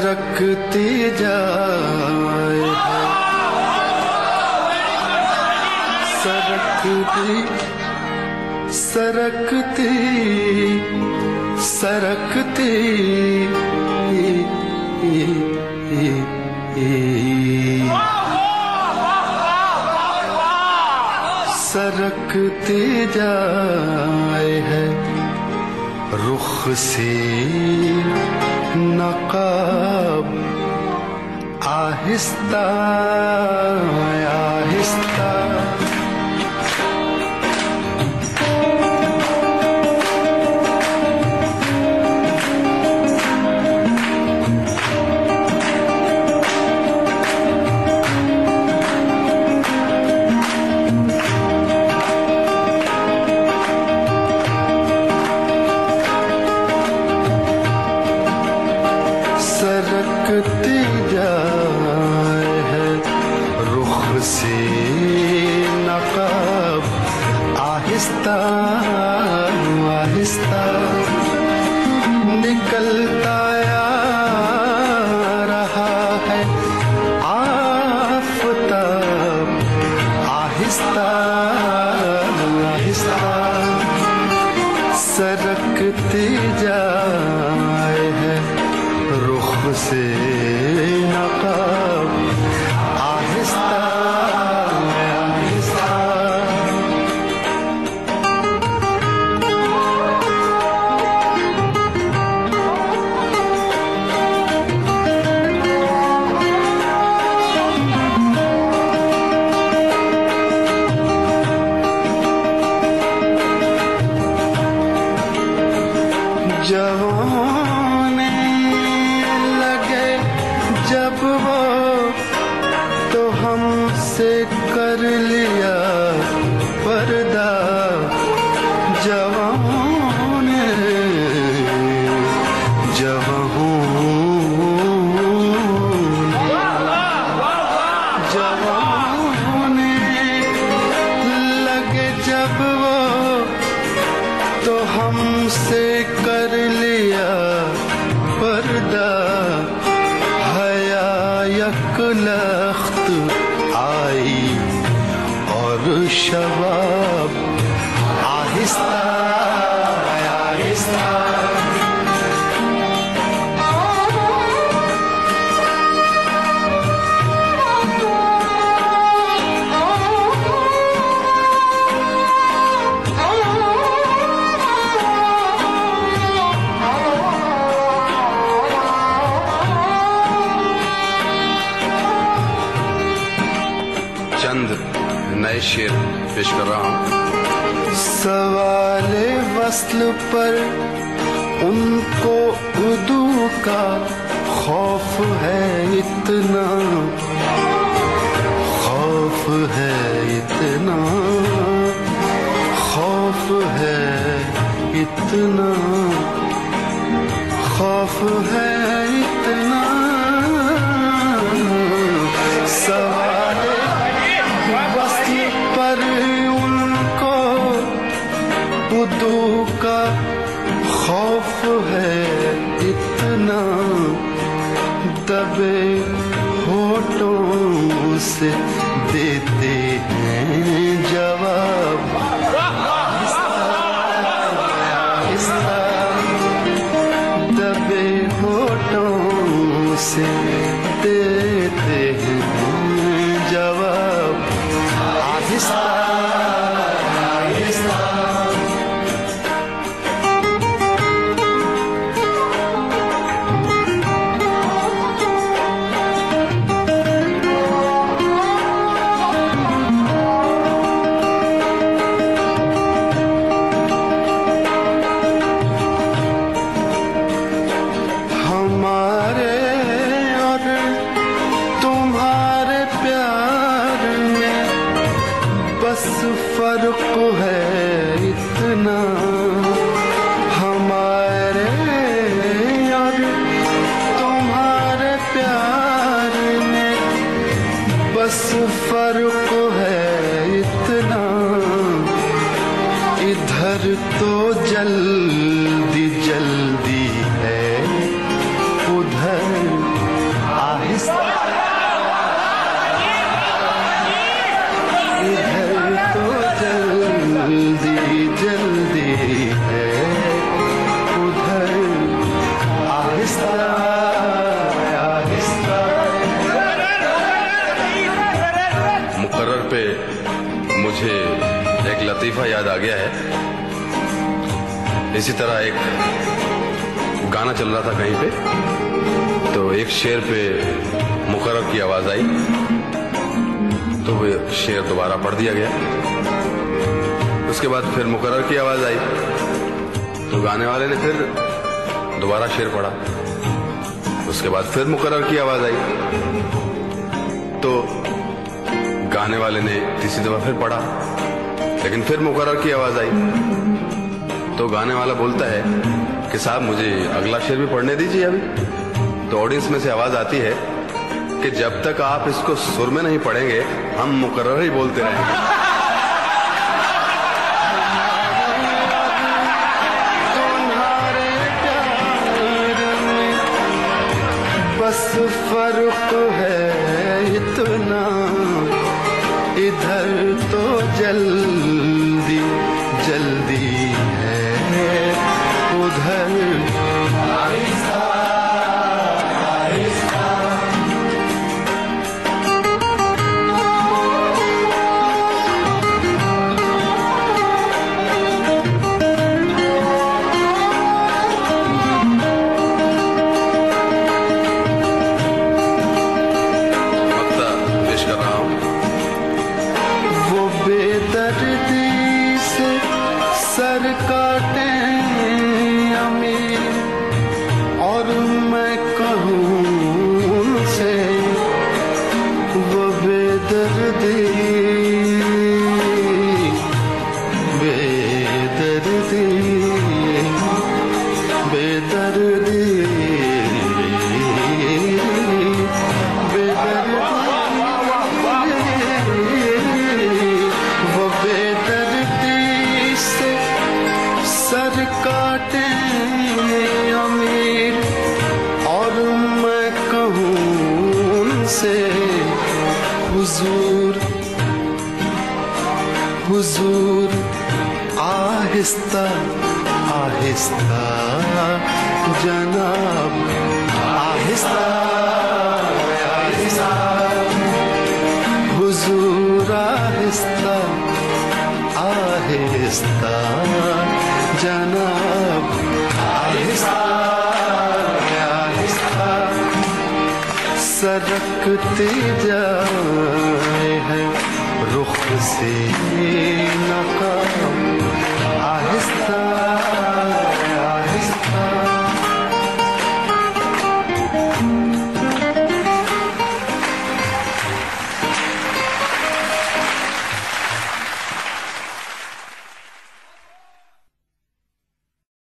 सरकती जाए है, सरकती सरकती सरकती सरकती जाए है रुख से नकाब आहिस्ता आहिस्ता। सरकती जाए है रुख से नकाब आहिस्ता आहिस्ता। निकलता रहा है आफताब आहिस्ता आहिस्ता। सरकती जाए है रुख से नकाब आहिस्ता आहिस्ता। जवाने लगे जब वो तो हमसे कर लिया पर्दा। जवाने जवाने लगे जब वो तो हमसे कर लिया पर्दा। हया यकलख्त आई और शबाब आहिस्ता आहिस्ता। चंद नए शेर पेश कर रहा हूँ। सवाले वस्ल पर उनको उर्दू का खौफ है इतना, खौफ है इतना, खौफ है इतना, खौफ है इतना। सवाले वस्ल पर उनको उर्दू का खौफ है इतना। दबे होठों से देते हैं जवाब आहिस्ता। दबे होठों से देते हैं जवाब आहिस्ता आहिस्ता। हमारे और तुम्हारे प्यार में बस फर्क है इतना। हमारे और तुम्हारे प्यार में बस फर्क है इतना। इधर तो जल्दी जल्दी है, उधर मुझे एक लतीफ़ा याद आ गया है। इसी तरह एक गाना चल रहा था कहीं पे, तो एक शेर पे मुकर्रर की आवाज आई, तो वो शेर दोबारा पढ़ दिया गया। उसके बाद फिर मुकर्रर की आवाज आई, तो गाने वाले ने फिर दोबारा शेर पढ़ा। उसके बाद फिर मुकर्रर की आवाज आई, तो गाने वाले ने तीसरी दफा फिर पढ़ा, लेकिन फिर मुकर्रर की आवाज आई। तो गाने वाला बोलता है कि साहब मुझे अगला शेर भी पढ़ने दीजिए अभी। तो ऑडियंस में से आवाज आती है कि जब तक आप इसको सुर में नहीं पढ़ेंगे हम मुकर्रर ही बोलते रहेंगे। बस फर्क है इतना, इधर तो जल्दी जल्दी है, उधर आहिस्ता आहिस्ता। बेदर्दी से सर काटे अमीर, और मैं कहूँ उनसे वो बेदर्दी बेदर्दी बेदर्दी सर काटे अमीर, और मैं कहूँ उनसे हुजूर हुजूर आहिस्ता आहिस्ता जनाब आहिस्ता आहिस्ता, हुजूर आहिस्ता आहिस्ता जनाब आहिस्ता आहिस्ता। सरकती जाए है रुख से नकाब